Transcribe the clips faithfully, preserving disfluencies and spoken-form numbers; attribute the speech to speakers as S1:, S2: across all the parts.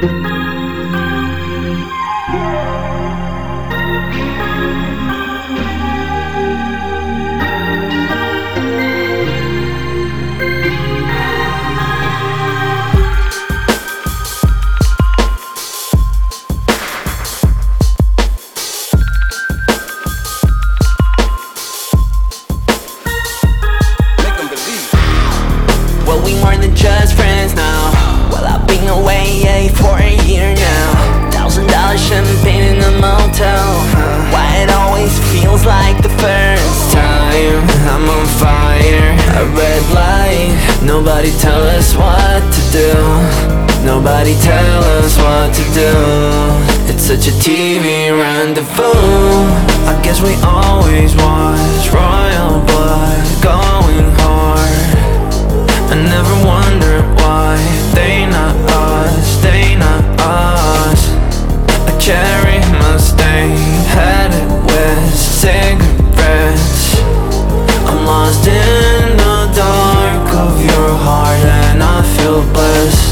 S1: Well, we more than just friends now. Well, I've been away yeah, for a year now. Thousand dollar champagne in the motel. Why it always feels like the first time. I'm on fire, a red light. Nobody tell us what to do. Nobody tell us what to do. It's such a T V rendezvous. I guess we always was royal blood going hard. I never wondered why they not us, they not us. A cherry Mustang headed west, cigarettes. I'm lost in the dark of your heart and I feel blessed.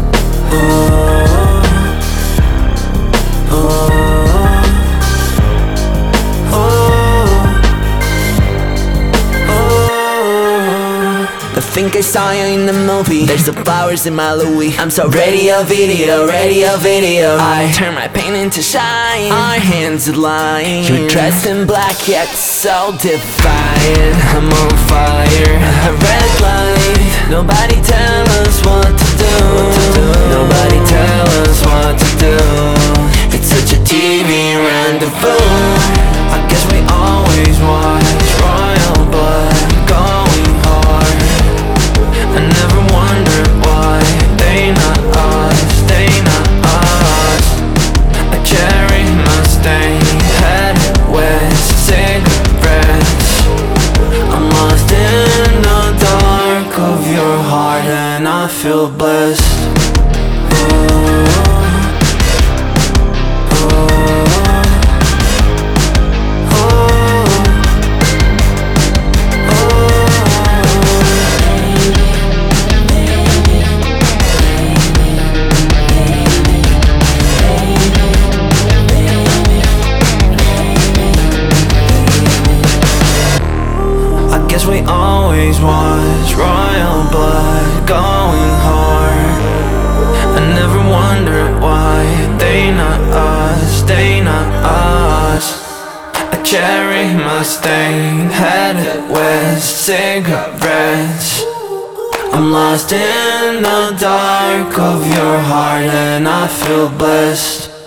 S1: Ooh, ooh. I think I saw you in the movie. There's the flowers in my Louis. I'm so radio video, radio video. I turn my pain into shine. Our hands align. You're dressed in black yet so defiant. I'm on fire, a red light. Nobody tell us what to do. Nobody tell us what to do. It's such a T V rendezvous. I guess we always watch royal blood going hard. I never wondered why they not us, they not us. A cherry Mustang headed west, cigarettes. I'm lost in the dark of your heart and I feel blessed. Ooh. We always was royal blood going hard. I never wondered why they not us, they not us. A cherry Mustang headed west, cigarettes. I'm lost in the dark of your heart and I feel blessed.